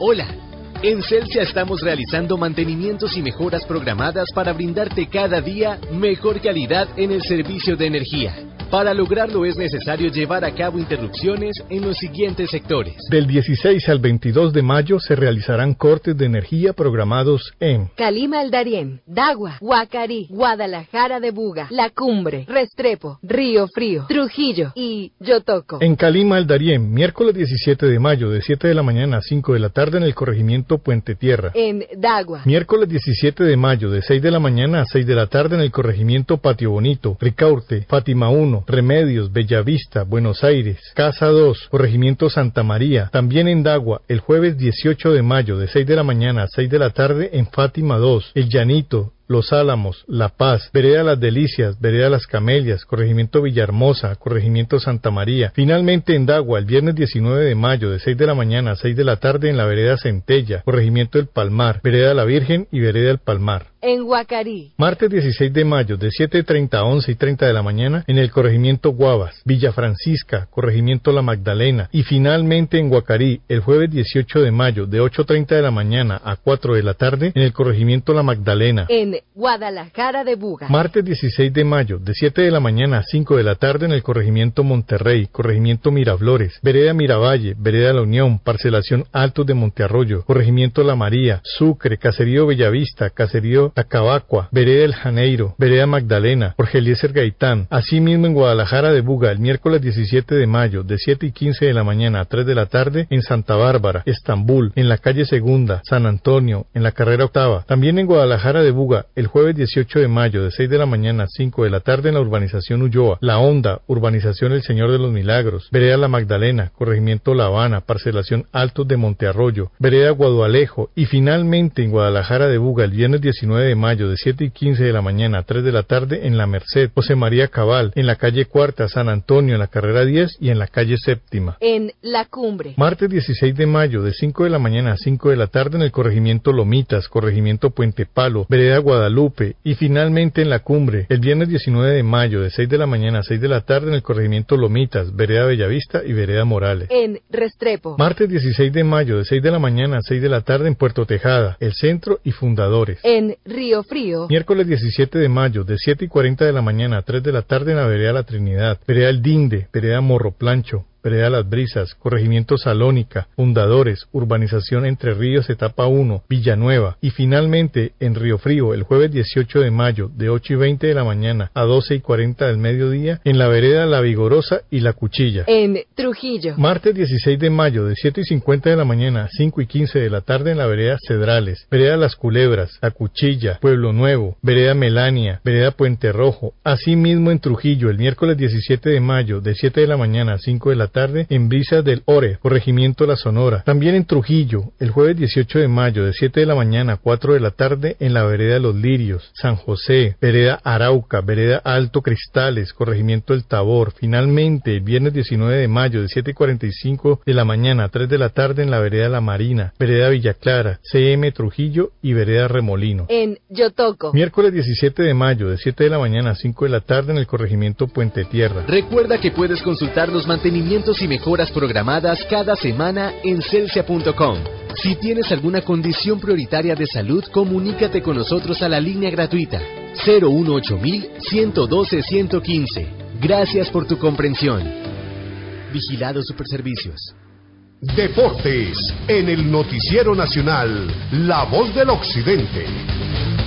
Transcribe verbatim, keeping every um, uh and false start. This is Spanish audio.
Hola. En Celsia estamos realizando mantenimientos y mejoras programadas para brindarte cada día mejor calidad en el servicio de energía. Para lograrlo es necesario llevar a cabo interrupciones en los siguientes sectores. Del dieciséis al veintidós de mayo se realizarán cortes de energía programados en Calima El Darién, Dagua, Guacarí, Guadalajara de Buga, La Cumbre, Restrepo, Río Frío, Trujillo y Yotoco. En Calima El Darién, miércoles diecisiete de mayo de siete de la mañana a cinco de la tarde en el corregimiento Puente Tierra. En Dagua, miércoles diecisiete de mayo de seis de la mañana a seis de la tarde en el corregimiento Patio Bonito, Ricaurte, Fátima uno, Remedios, Bellavista, Buenos Aires, Casa dos, corregimiento Santa María. También en Dagua, el jueves dieciocho de mayo de seis de la mañana a seis de la tarde en Fátima dos, El Llanito, Los Álamos, La Paz, Vereda Las Delicias, Vereda Las Camelias, corregimiento Villahermosa, corregimiento Santa María. Finalmente en Dagua, el viernes diecinueve de mayo de seis de la mañana a seis de la tarde en la vereda Centella, corregimiento El Palmar, Vereda La Virgen y Vereda El Palmar. En Guacarí, martes dieciséis de mayo de siete treinta a once y treinta de la mañana en el corregimiento Guavas, Villa Francisca, corregimiento La Magdalena. Y finalmente en Guacarí, el jueves dieciocho de mayo de ocho treinta de la mañana a cuatro de la tarde en el corregimiento La Magdalena. En Guadalajara de Buga, martes dieciséis de mayo de siete de la mañana a cinco de la tarde en el corregimiento Monterrey, corregimiento Miraflores, Vereda Miravalle, Vereda La Unión, parcelación Altos de Montearroyo, corregimiento La María, Sucre, Caserío Bellavista, Caserío Tacabacua, Vereda El Janeiro, Vereda Magdalena, Jorge Eliezer Gaitán. Asimismo en Guadalajara de Buga, el miércoles diecisiete de mayo de siete y quince de la mañana a tres de la tarde en Santa Bárbara, Estambul, en la calle Segunda, San Antonio, en la carrera octava. También en Guadalajara de Buga, el jueves dieciocho de mayo de seis de la mañana a cinco de la tarde en la urbanización Ulloa, La Honda, urbanización El Señor de los Milagros, Vereda La Magdalena, corregimiento La Habana, parcelación Altos de Montearroyo, Vereda Guadualejo. Y finalmente en Guadalajara de Buga, el viernes diecinueve de mayo de siete y quince de la mañana a tres de la tarde en La Merced, José María Cabal, en la calle Cuarta, San Antonio, en la carrera diez y en la calle Séptima. En La Cumbre, martes dieciséis de mayo de cinco de la mañana a cinco de la tarde en el corregimiento Lomitas, corregimiento Puente Palo, Vereda Guadalupe. Y finalmente en La Cumbre, el viernes diecinueve de mayo de seis de la mañana a seis de la tarde en el corregimiento Lomitas, Vereda Bellavista y Vereda Morales. En Restrepo, martes dieciséis de mayo de seis de la mañana a seis de la tarde en Puerto Tejada, El Centro y Fundadores. En Río Frío, miércoles diecisiete de mayo de siete y cuarenta de la mañana a tres de la tarde en la Vereda La Trinidad, Vereda El Dinde, Vereda Morro Plancho, Vereda Las Brisas, corregimiento Salónica, Fundadores, urbanización Entre Ríos, etapa uno, Villanueva. Y finalmente en Río Frío, el jueves dieciocho de mayo de ocho y veinte de la mañana a doce y cuarenta del mediodía en la vereda La Vigorosa y La Cuchilla. En Trujillo, martes dieciséis de mayo de siete y cincuenta de la mañana a cinco y quince de la tarde en la vereda Cedrales, Vereda Las Culebras, La Cuchilla, Pueblo Nuevo, Vereda Melania, Vereda Puente Rojo. Asimismo en Trujillo, el miércoles diecisiete de mayo de siete de la mañana a cinco de la tarde en Brisas del Ore, corregimiento La Sonora. También en Trujillo, el jueves dieciocho de mayo de siete de la mañana a cuatro de la tarde en la vereda Los Lirios, San José, vereda Arauca, vereda Alto Cristales, corregimiento El Tabor. Finalmente, el viernes diecinueve de mayo de siete y cuarenta y cinco de la mañana a tres de la tarde en la vereda La Marina, vereda Villa Clara, C M Trujillo y vereda Remolino. En Yotoco, miércoles diecisiete de mayo de siete de la mañana a cinco de la tarde en el corregimiento Puente Tierra. Recuerda que puedes consultar los mantenimientos y mejoras programadas cada semana en celsia punto com. Si tienes alguna condición prioritaria de salud, comunícate con nosotros a la línea gratuita cero uno ocho mil, ciento doce, ciento quince. Gracias por tu comprensión. Vigilado Superservicios. Deportes en el Noticiero Nacional, La Voz del Occidente.